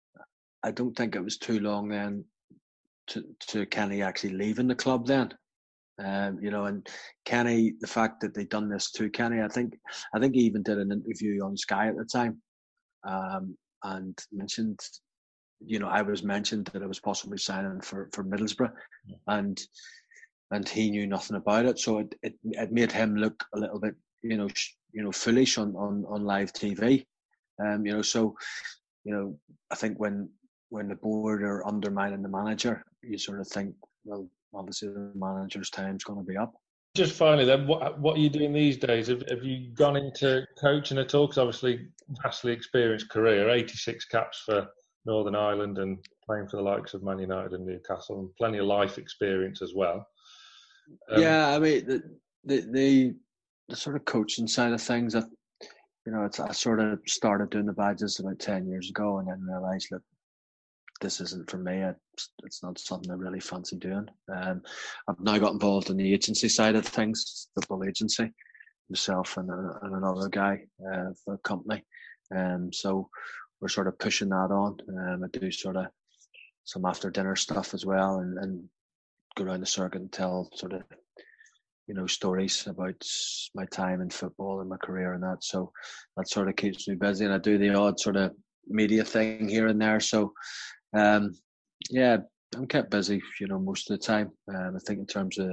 I don't think it was too long then to, to Kenny actually leaving the club then. Um, you know, and Kenny, the fact that they'd done this to Kenny, I think I think he even did an interview on Sky at the time, um, and mentioned, you know, I was mentioned that I was possibly signing for, for Middlesbrough, yeah. and and he knew nothing about it, so it, it it made him look a little bit, you know, sh- you know, foolish on, on, on live T V, um, you know, so, you know, I think when when the board are undermining the manager, you sort of think, well, obviously the manager's time's going to be up. Just finally then, what what are you doing these days? Have, have you gone into coaching at all? Because obviously, vastly experienced career, eighty-six caps for Northern Ireland and playing for the likes of Man United and Newcastle, and plenty of life experience as well. Um, yeah, I mean, the, the the the sort of coaching side of things, I, you know, it's, I sort of started doing the badges about ten years ago, and then realised that this isn't for me. It's, it's not something I really fancy doing. Um, I've now got involved in the agency side of things, football agency, myself and, uh, and another guy uh, for a company. Um, so we're sort of pushing that on. Um, I do sort of some after dinner stuff as well, and, and go around the circuit and tell sort of, you know, stories about my time in football and my career and that. So that sort of keeps me busy, and I do the odd sort of media thing here and there. So um, yeah, I'm kept busy, you know, most of the time. Um, I think in terms of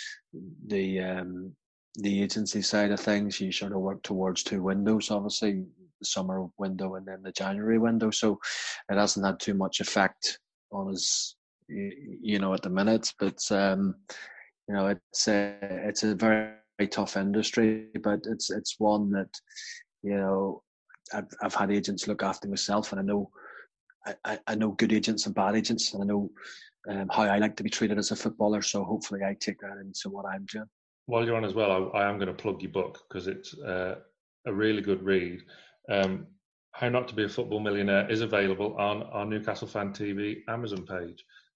the um, the agency side of things, you sort of work towards two windows, obviously, the summer window and then the January window. So it hasn't had too much effect on us, you know, at the minute. But um, you know, it's a it's a very, very tough industry, but it's it's one that, you know, I've I've had agents look after myself, and I know I, I know good agents and bad agents, and I know um, how I like to be treated as a footballer. So hopefully, I take that into what I'm doing. While you're on as well, I, I am going to plug your book because it's uh, a really good read. Um, How Not to Be a Football Millionaire is available on our Newcastle Fan T V Amazon page.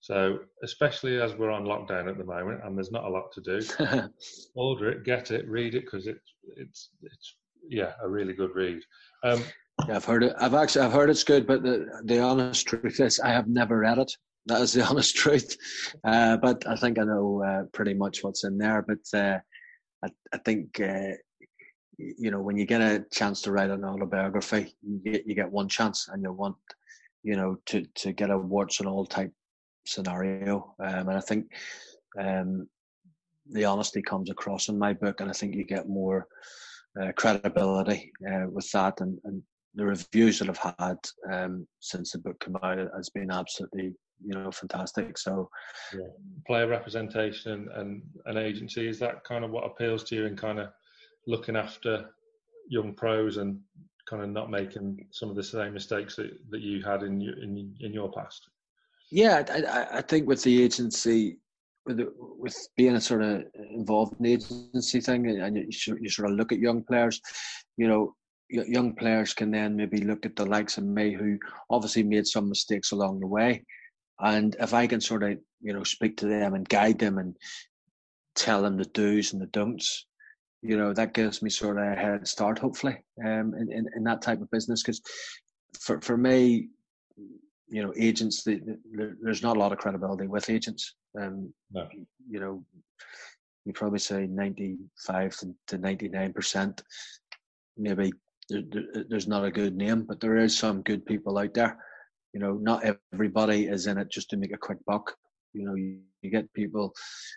So, especially as we're on lockdown at the moment and there's not a lot to do, order it, get it, read it, because it's it's it's yeah a really good read. Um, yeah, I've heard it. I've actually I've heard it's good, but the the honest truth is I have never read it. That is the honest truth. Uh, but I think I know uh, pretty much what's in there. But uh, I I think uh, you know, when you get a chance to write an autobiography, you get you get one chance, and you want you know to to get a warts and all type scenario, um, and I think um, the honesty comes across in my book, and I think you get more uh, credibility uh, with that, and, and the reviews that I've had um, since the book came out has been absolutely you know fantastic. So yeah. Player representation and an agency, is that kind of what appeals to you in kind of looking after young pros and kind of not making some of the same mistakes that, that you had in your in, in your past? Yeah, I, I think with the agency, with the, with being a sort of involved in the agency thing, and you, you sort of look at young players, you know, young players can then maybe look at the likes of me, who obviously made some mistakes along the way, and if I can sort of you know speak to them and guide them and tell them the do's and the don'ts, you know, that gives me sort of a head start, hopefully, um, in, in, in that type of business. Because for for me, you know, agents, the, the, there's not a lot of credibility with agents. Um, no. You know, you probably say ninety-five to ninety-nine percent, maybe there, there, there's not a good name, but there is some good people out there. You know, not everybody is in it just to make a quick buck. You know, you, you get people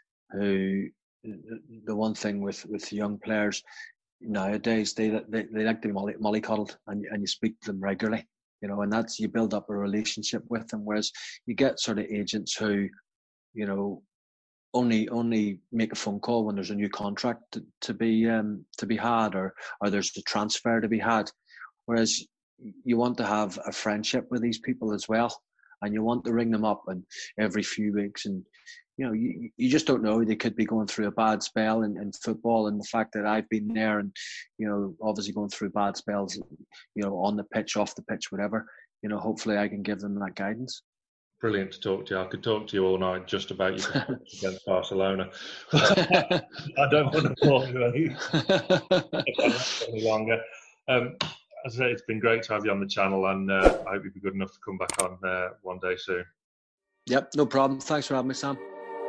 who, the one thing with, with young players nowadays, they they, they like to be molly, mollycoddled, and, and you speak to them regularly. You know, and that's, you build up a relationship with them. Whereas you get sort of agents who, you know, only only make a phone call when there's a new contract to, to be um, to be had, or or there's a transfer to be had. Whereas you want to have a friendship with these people as well, and you want to ring them up and every few weeks, and you know, you, you just don't know. They could be going through a bad spell in, in football, and the fact that I've been there and, you know, obviously going through bad spells, you know, on the pitch, off the pitch, whatever, you know, hopefully I can give them that guidance. Brilliant to talk to you. I could talk to you all night just about you against Barcelona. I don't want to bore you any longer. Um, as I say, it's been great to have you on the channel, and uh, I hope you'll be good enough to come back on uh, one day soon. Yep, no problem. Thanks for having me, Sam.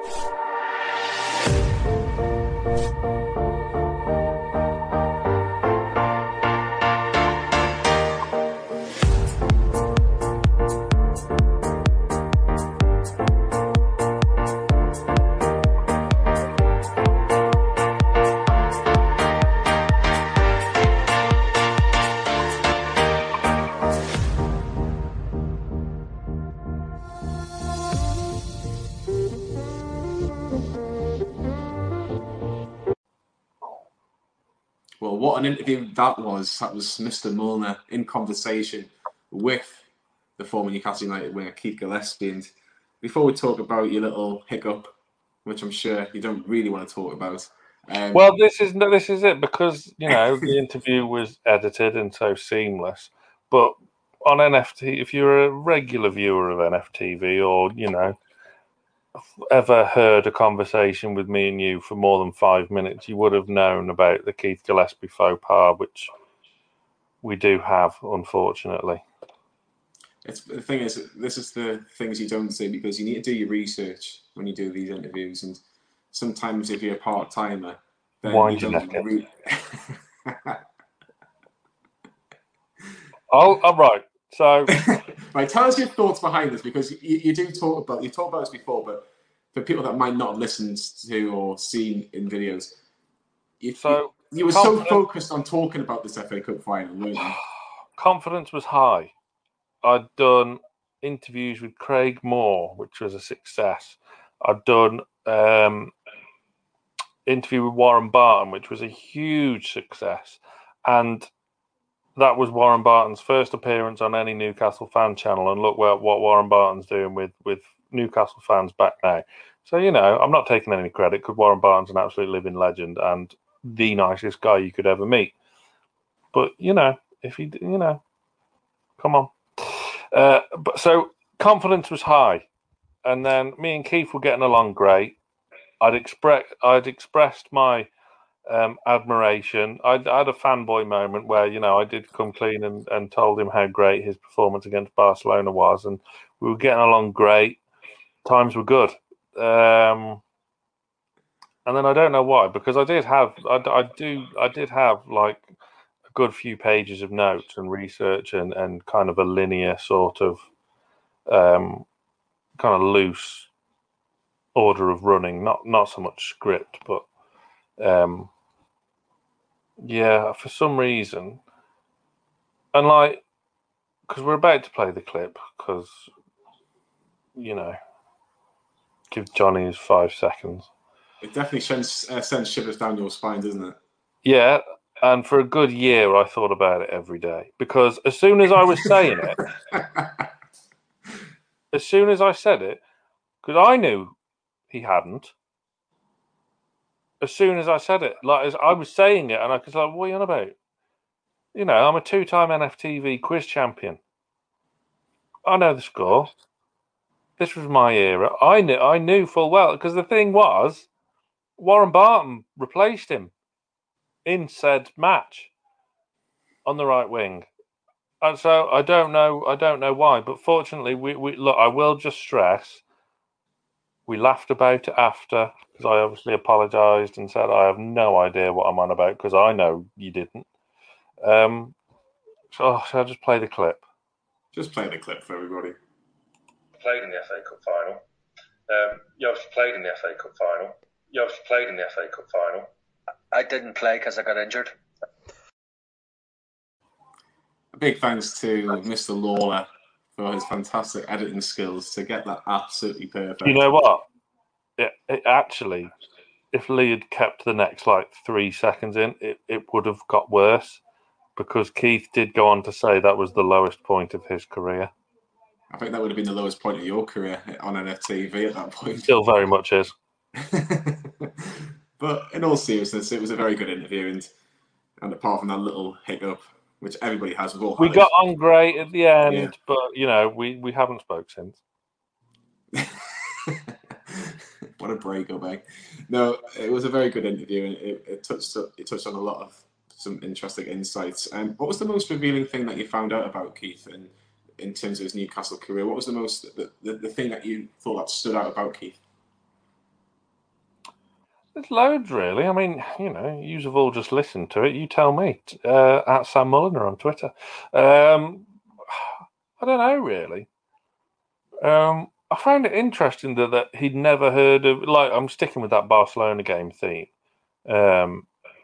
Well, what an interview that was. That was Mister Milner in conversation with the former Newcastle United winger Keith Gillespie. And before we talk about your little hiccup, which I'm sure you don't really want to talk about. Um, well, this is this is it, because you know the interview was edited and so seamless. But on N F T, if you're a regular viewer of N F T V, or you know, ever heard a conversation with me and you for more than five minutes, you would have known about the Keith Gillespie faux pas, which we do have, unfortunately. It's, the thing is, this is the things you don't see, because you need to do your research when you do these interviews, and sometimes if you're a part-timer, then Wind you your don't neck re- Oh, all right. So, right, tell us your thoughts behind this, because you, you do talk about you talked about this before, but for people that might not have listened to or seen in videos, you, so you, you were so focused on talking about this F A Cup final, weren't you? Confidence was high. I'd done interviews with Craig Moore, which was a success. I'd done um, interview with Warren Barton, which was a huge success, and that was Warren Barton's first appearance on any Newcastle fan channel. And look what what Warren Barton's doing with with Newcastle fans back now. So you know, I'm not taking any credit, because Warren Barton's an absolute living legend and the nicest guy you could ever meet. But you know, if he, you know, come on. Uh, but so confidence was high. and then me and Keith were getting along great. I'd express I'd expressed my um, admiration. I'd, I had a fanboy moment where, you know, I did come clean and, and told him how great his performance against Barcelona was, and we were getting along great. Times were good. Um, and then I don't know why, because I did have, I, I do, I did have like a good few pages of notes and research and, and kind of a linear sort of, um, kind of loose order of running, not not so much script, but um, yeah, for some reason, and like, because we're about to play the clip, because you know, give Johnny his five seconds. It definitely sends, uh, sends shivers down your spine, doesn't it? Yeah, and for a good year, I thought about it every day, because as soon as I was saying it, as soon as I said it, because I knew he hadn't. As soon as I said it, like as I was saying it, and I was like, "What are you on about?" You know, I'm a two-time N F T V quiz champion. I know the score. This was my era. I knew, I knew full well, because the thing was, Warren Barton replaced him in said match on the right wing, and so I don't know, I don't know why. But fortunately, we, we look. I will just stress, we laughed about it after, because I obviously apologised and said I have no idea what I'm on about, because I know you didn't. Um, so shall I just play the clip? Just play the clip for everybody. Played in the F A Cup final. Um, you obviously played in the F A Cup final. You obviously played in the F A Cup final. I didn't play because I got injured. A big thanks to Mister Lawler for his fantastic editing skills to get that absolutely perfect. You know what? It, it actually, if Lee had kept the next like three seconds in, it, it would have got worse, because Keith did go on to say that was the lowest point of his career. I think that would have been the lowest point of your career on N F T V at that point. Still very much is. But in all seriousness, it was a very good interview, and and apart from that little hiccup, which everybody has, we've all had We it. got on great at the end, Yeah. but you know, we, we haven't spoke since. What a breakup, eh? No, it was a very good interview, and it, it touched it touched on a lot of some interesting insights. And um, what was the most revealing thing that you found out about Keith, and in terms of his Newcastle career? What was the most the, the, the thing that you thought that stood out about Keith? There's loads, really. I mean, you know, you have all just listened to it. You tell me. Uh, at Sam Mulliner on Twitter. Um, I don't know, really. Um, I found it interesting that, that he'd never heard of, like, I'm sticking with that Barcelona game theme. Um,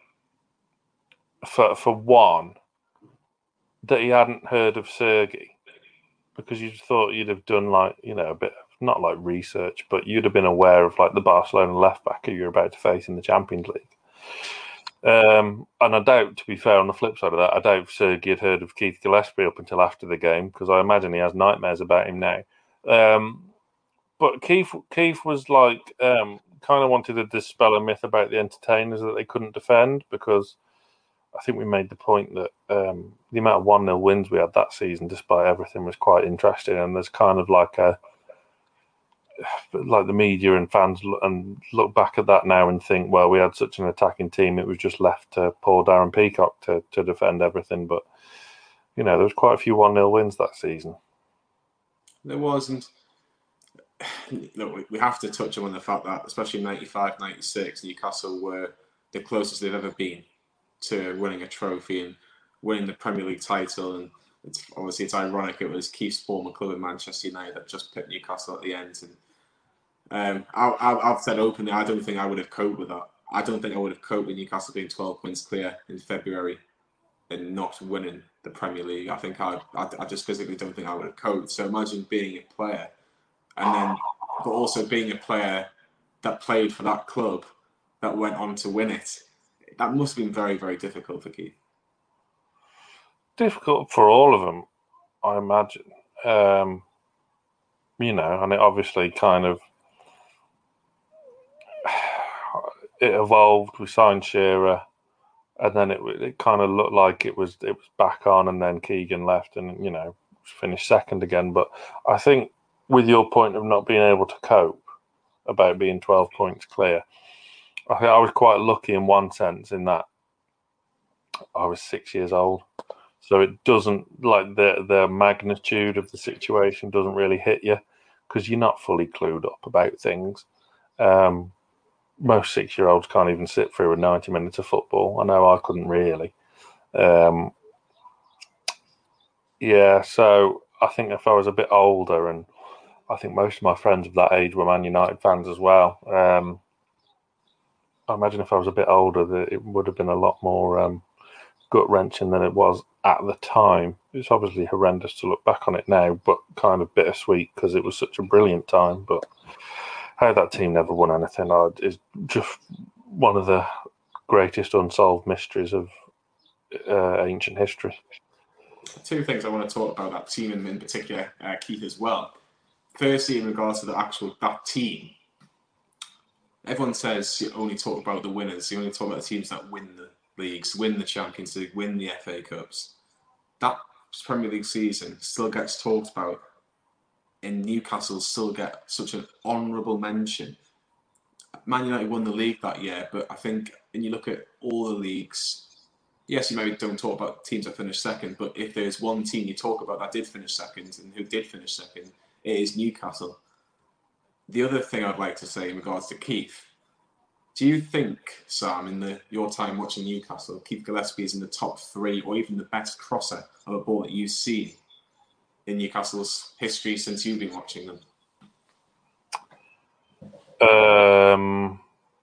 for for one, that he hadn't heard of Sergei, because you'd thought you'd have done, like, you know, a bit of, not like research, but you'd have been aware of like the Barcelona left back who you're about to face in the Champions League. Um, and I doubt, to be fair, on the flip side of that, I doubt Sergei had heard of Keith Gillespie up until after the game, because I imagine he has nightmares about him now. Um, but Keith, Keith was like, um, kind of wanted to dispel a myth about the entertainers that they couldn't defend, because I think we made the point that um, the amount of one nil wins we had that season, despite everything, was quite interesting. And there's kind of like a, like the media and fans look, and look back at that now and think, well, we had such an attacking team, it was just left to poor Darren Peacock to, to defend everything. But, you know, there was quite a few one nil wins that season. There wasn't. Look, we have to touch on the fact that, especially in ninety-five ninety-six, Newcastle were the closest they've ever been to winning a trophy and winning the Premier League title. And it's obviously it's ironic it was Keith's former club in Manchester United that just picked Newcastle at the end. And um, I, I, I've said openly, I don't think I would have coped with that. I don't think I would have coped with Newcastle being twelve points clear in February and not winning the Premier League. I think I, I, I just physically don't think I would have coped. So imagine being a player, and then, but also being a player that played for that club that went on to win it. That must have been very, very difficult for Keith. Difficult for all of them, I imagine. Um, you know, and it obviously kind of it evolved. We signed Shearer, and then it it kind of looked like it was it was back on, and then Keegan left, and you know finished second again. But I think with your point of not being able to cope about being twelve points clear, I think I was quite lucky in one sense in that I was six years old. So it doesn't, like the the magnitude of the situation doesn't really hit you because you're not fully clued up about things. Um, most six-year-olds can't even sit through a ninety minutes of football. I know I couldn't really. Um, yeah, so I think if I was a bit older, and I think most of my friends of that age were Man United fans as well. Um, I imagine if I was a bit older, that it would have been a lot more um, gut-wrenching than it was at the time. It's obviously horrendous to look back on it now, but kind of bittersweet because it was such a brilliant time. But how that team never won anything is just one of the greatest unsolved mysteries of uh, ancient history. Two things I want to talk about that team in, in particular, uh, Keith, as well. Firstly, in regards to the actual that team, everyone says you only talk about the winners. You only talk about the teams that win the leagues, win the Champions League, win the F A Cups. That Premier League season still gets talked about, and Newcastle still get such an honourable mention. Man United won the league that year, but I think when you look at all the leagues, yes, you maybe don't talk about teams that finished second, but if there's one team you talk about that did finish second and who did finish second, it is Newcastle. The other thing I'd like to say in regards to Keith, do you think, Sam, in the, your time watching Newcastle, Keith Gillespie is in the top three or even the best crosser of a ball that you've seen in Newcastle's history since you've been watching them? Um,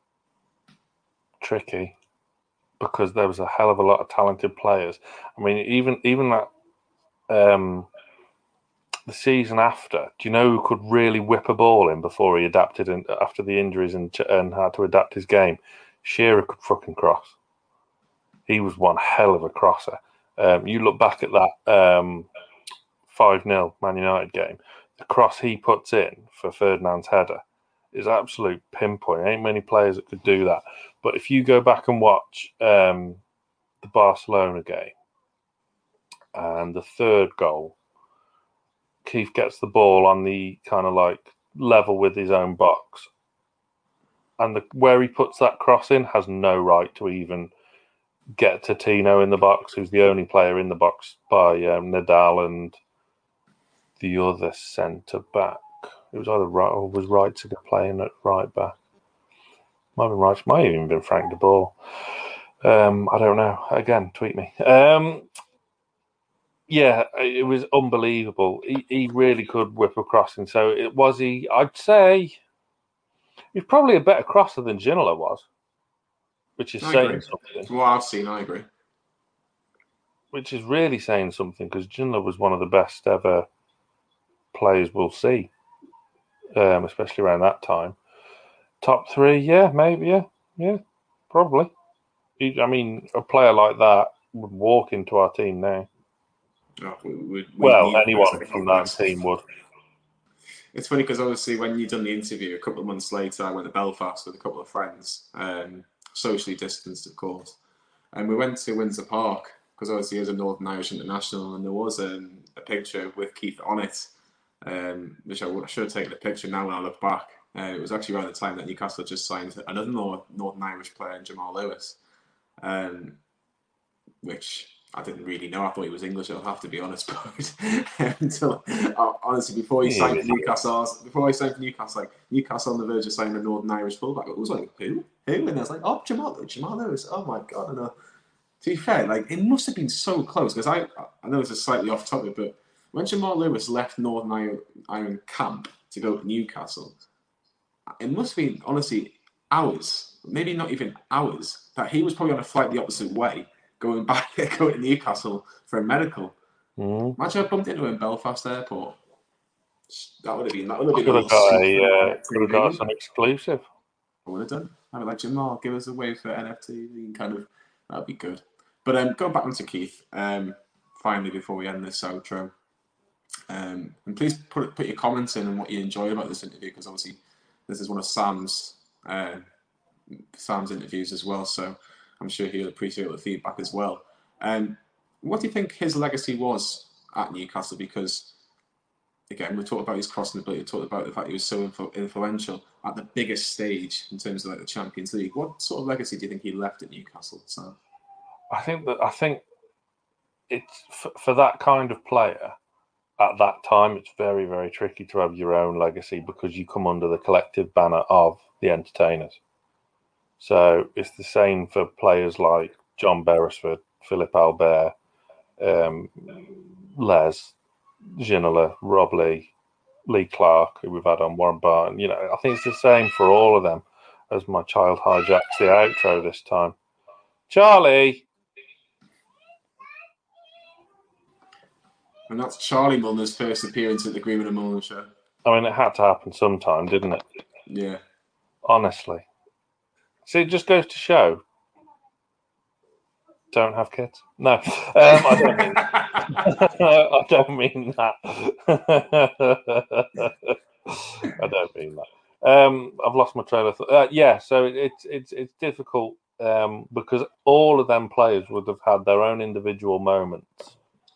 tricky, because there was a hell of a lot of talented players. I mean, even even that um, the season after, do you know who could really whip a ball in before he adapted and after the injuries and, and had to adapt his game? Shearer could fucking cross. He was one hell of a crosser. Um, you look back at that um, five nil Man United game, the cross he puts in for Ferdinand's header is absolute pinpoint. Ain't many players that could do that. But if you go back and watch um, the Barcelona game and the third goal, Keith gets the ball on the kind of like level with his own box, and the, where he puts that cross in has no right to even get to Tino in the box, who's the only player in the box by um, Nadal and the other centre back. It was either right or was Reitziger playing at right back. Might have been right. Might have even been Frank de Boer. Um, I don't know. Again, tweet me. Um, yeah, it was unbelievable. He, he really could whip a crossing. So it was he. I'd say he's probably a better crosser than Ginola was, which is I saying agree. something. From what I've seen, I agree. Which is really saying something because Ginola was one of the best ever players we'll see, um, especially around that time. Top three, yeah, maybe, yeah, yeah, probably. He, I mean, a player like that would walk into our team now. Oh, we, we, we well, anyone from that team would. It's funny because obviously when you done the interview, a couple of months later, I went to Belfast with a couple of friends, um, socially distanced, of course, and we went to Windsor Park because obviously he was a Northern Irish international, and there was um, a picture with Keith on it, um, which I, I should have taken a picture now when I look back. Uh, it was actually around the time that Newcastle just signed another North, Northern Irish player, Jamal Lewis, um, which I didn't really know. I thought he was English, I'll have to be honest. But until uh, honestly, before he signed for Newcastle, was, before he signed for Newcastle, like Newcastle on the verge of signing a Northern Irish fullback, it was like who, who, and I was like, oh, Jamal, Jamal Lewis. Oh my god! And uh, to be fair, like it must have been so close because I, I know this is slightly off topic, but when Jamal Lewis left Northern Ireland camp to go to Newcastle, it must have been honestly hours, maybe not even hours, that he was probably on a flight the opposite way, going back, going to Newcastle for a medical. Mm. Imagine I bumped into him in Belfast Airport. That would have been that would have been could a have got a uh, T V. could have got some exclusive. I would have done. I'd be like, Jamal, give us a wave for N F T. Kind of, that'd be good. But um, going back onto Keith, um, finally before we end this outro, um, and please put put your comments in and what you enjoy about this interview, because obviously this is one of Sam's uh, Sam's interviews as well. So I'm sure he'll appreciate the feedback as well. Um, what do you think his legacy was at Newcastle? Because again, we talked about his crossing ability, we talked about the fact he was so influ- influential at the biggest stage in terms of like the Champions League. What sort of legacy do you think he left at Newcastle, Sam? I think that I think it's for, for that kind of player at that time. It's very, very tricky to have your own legacy because you come under the collective banner of the entertainers. So it's the same for players like John Beresford, Philip Albert, um, Les, Ginola, Rob Lee, Lee Clark, who we've had on, Warren Barton. You know, I think it's the same for all of them. As my child hijacks the outro this time, Charlie. And that's Charlie Mullner's first appearance at the Greenwood and Mullner show. I mean, it had to happen sometime, didn't it? Yeah. Honestly. See, it just goes to show. Don't have kids? No. Um, I don't mean I don't mean that. I don't mean that. Um, I've lost my trail of thought. Uh, yeah, so it, it's it's it's difficult um, because all of them players would have had their own individual moments.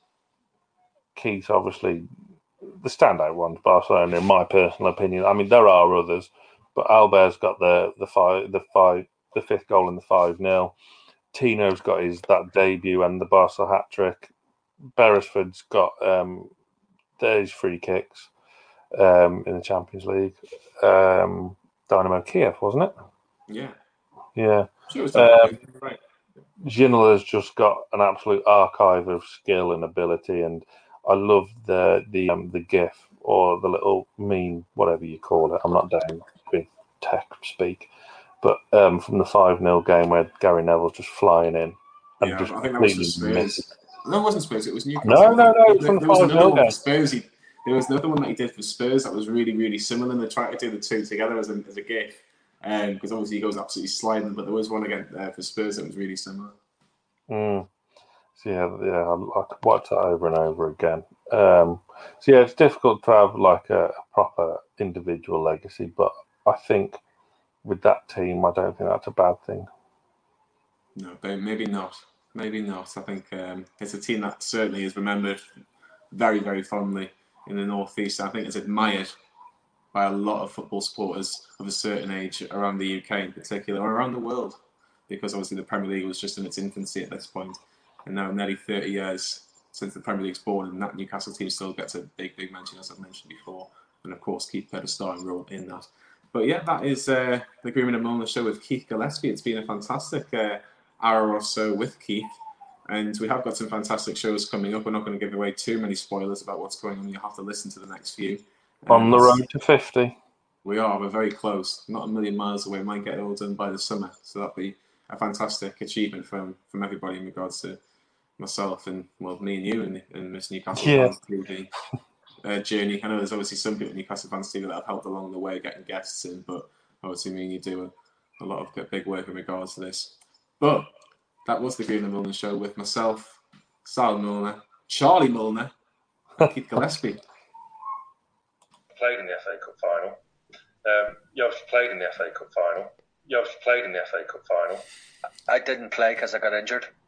Keith, obviously, the standout ones, Barcelona, in my personal opinion. I mean, there are others, but Albert's got the the five, the five, the fifth goal in the five nil. Tino's got his that debut and the Barca hat trick. Beresford's got um, his free kicks um, in the Champions League. Um, Dynamo Kiev, wasn't it? Yeah. Yeah. Sure, it was um, right. Ginola's just got an absolute archive of skill and ability, and I love the the um, the GIF or the little meme, whatever you call it. I'm not doing big tech speak, but um, from the five nil game where Gary Neville's just flying in. And Yeah, just I think that was for missing. Spurs. No, it wasn't Spurs. It was Newcastle. No, no, no. It was There, from there the was five another nil one game. for Spurs. He, there was another one that he did for Spurs that was really, really similar. And they tried to do the two together as a, as a GIF. Because um, obviously he goes absolutely sliding. But there was one again uh, for Spurs that was really similar. Mm. So yeah, yeah, I, I watched that over and over again. Um, so yeah, it's difficult to have like a, a proper individual legacy, but I think with that team, I don't think that's a bad thing. No, but maybe not. Maybe not. I think um, it's a team that certainly is remembered very, very fondly in the North East. I think it's admired by a lot of football supporters of a certain age around the U K in particular, or around the world, because obviously the Premier League was just in its infancy at this point. And now nearly thirty years since the Premier League's born, and that Newcastle team still gets a big, big mention, as I've mentioned before. And of course, Keith played a starring role in that. But yeah, that is uh, the Greenwood and Mullner show with Keith Gillespie. It's been a fantastic uh, hour or so with Keith. And we have got some fantastic shows coming up. We're not going to give away too many spoilers about what's going on. You'll have to listen to the next few. On um, the road to fifty. We are. We're very close. Not a million miles away. Might get it all done by the summer. So that'll be a fantastic achievement from, from everybody in regards to myself and, well, me and you and, and Miss Newcastle Yeah. Fans T V uh, journey. I know there's obviously some people at Newcastle Fans T V that have helped along the way getting guests in, but obviously me and you do a, a lot of big work in regards to this. But that was the Greenwood and Mullner show with myself, Sal Mullner, Charlie Mullner, and Keith Gillespie. Played in the F A Cup final. Um, Yoshi played in the F A Cup final. Yoshi played in the F A Cup final. I didn't play because I got injured.